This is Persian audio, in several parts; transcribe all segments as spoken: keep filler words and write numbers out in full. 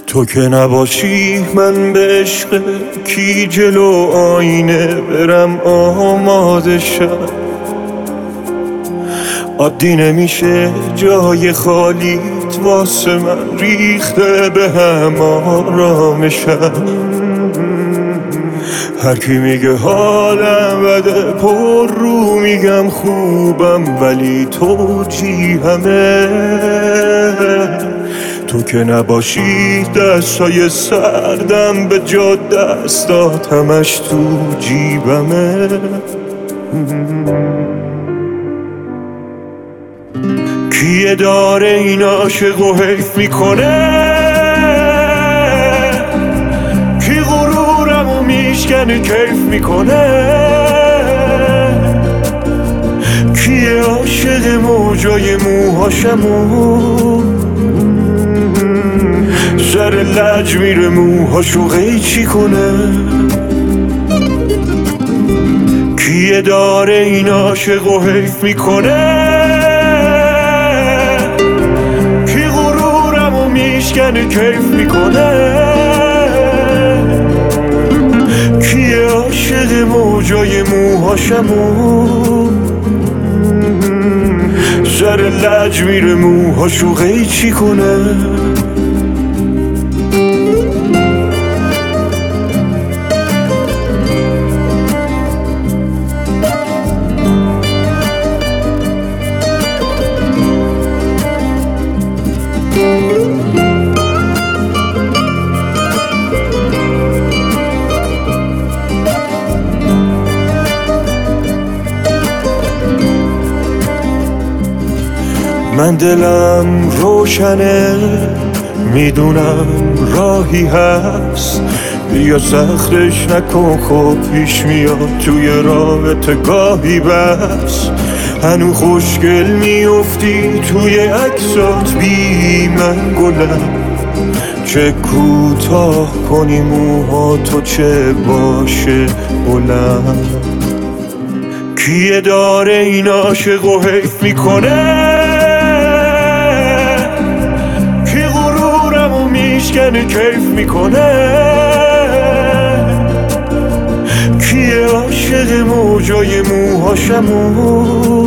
تو که نباشی من به عشق کی جلو آینه برم آماده شم. عادی نمیشه جای خالیت واسه من ریخته به هم آرامشم. هر کی میگه حالم بده پر رو میگم خوبم، ولی تو چی همه تو که نباشی دستای سردم به جا دستات همش تو جیبمه. کیه داره این عاشق و حیف میکنه؟ کی غرورمو میشکنه کیف میکنه؟ کیه عاشق موجای موهاشمو سر لج میره موهاشو قیچی کنه؟ کیه داره این عاشق و حیف میکنه؟ کی غرورمو میشکنه کیف میکنه؟ کیه عاشق موجای موهاشمو سر لج میره موهاشو قیچی کنه؟ من دلم روشنه میدونم راهی هست، بیا سختش نکن خب پیش میاد توی رابطه گاهی بس. هنو خوشگل میافتی توی عکسات بی من گلم، چه کوتاه کنی موها تو چه باشه بلند. کیه داره این عاشق و حیف میکنه؟ کی غرورمو میشکنه کیف میکنه؟ کیه عاشق موجای موهاشمو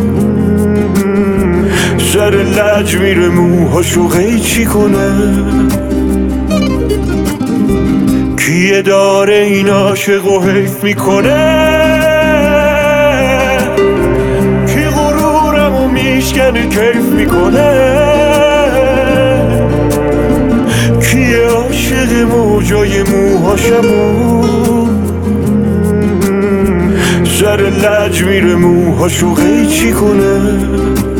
سر لج میره موهاشو قیچی کنه؟ کیه داره این عاشق و حیف میکنه؟ میشکنه کیف میکنه؟ کیه عاشق موجای موهاشمو سر لج میره موهاشو قیچی کنه؟